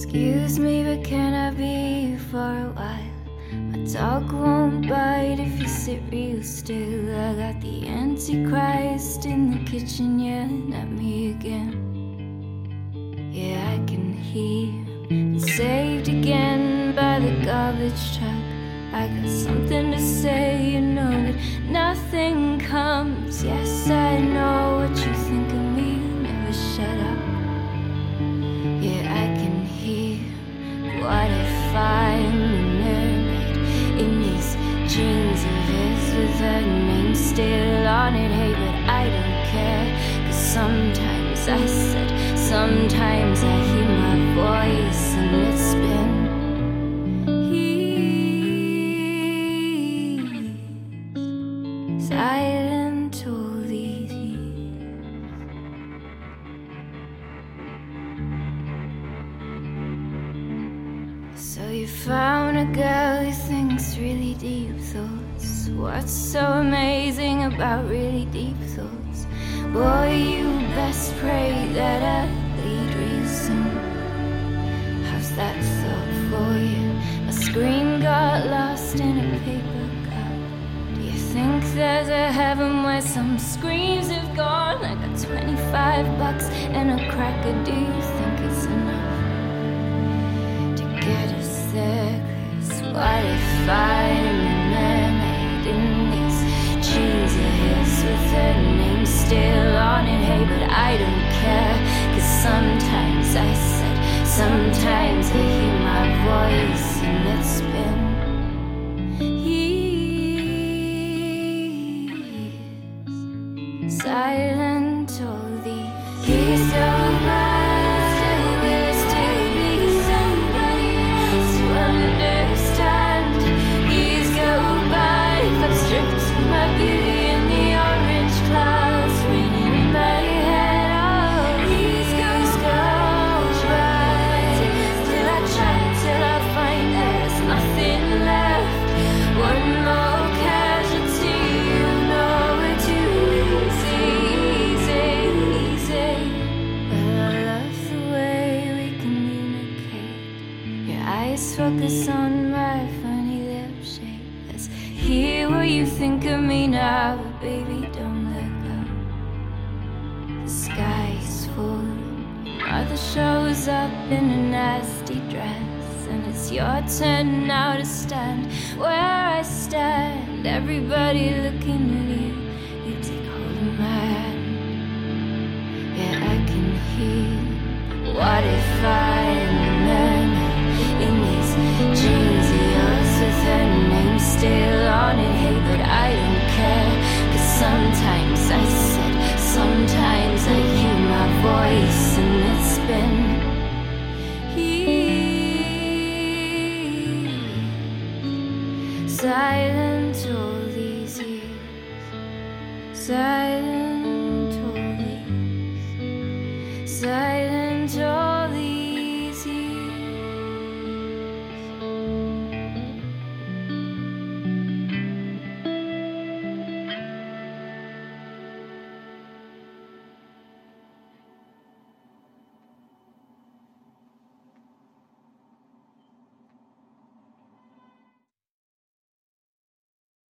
Excuse me, but can I be here for a while? My dog won't bite if you sit real still. I got the Antichrist in the kitchen, yeah, not me again. Yeah, I can hear it. Saved again by the garbage truck. I got something to say, you know, but nothing comes. Yes, I know what you think of me, never shut up. Yeah, I can hear. What if I'm a mermaid in these jeans of his with her name still on it? Hey, but I don't care, 'cause sometimes I said, sometimes I hear my voice and it's been silent all these years. So you found a girl who thinks really deep thoughts. What's so amazing about really deep thoughts? Boy, you best pray that I lead real soon. How's that thought for you? My screen got lost in a paper cup. Think there's a heaven where some screams have gone? I got $25 and a cracker. Do you think it's enough to get us there? 'Cause what if I'm a mermaid in these jeans of his with her name still on it? Hey, but I don't care, 'cause sometimes I said, sometimes I hear my voice and it's been silent all the years go by. Will still be somebody else to understand? Years go by. If I'm stripped of my beauty in the orange clouds raining in my head, oh, years go by. Till I try, till I find there's nothing left. One more casualty, you know we're too easy. Focus on my funny lip shape. Let's hear what you think of me now, but baby, don't let go. The sky's falling. Mother shows up in a nasty dress, and it's your turn now to stand where I stand. Everybody looking at you. You take hold of my hand. Yeah, I can hear. What if I'm a mermaid in these jeans of yours with her name still on it? Hey, but I don't care, 'cause sometimes I said, sometimes I hear my voice and it's been silent all these years. Silent.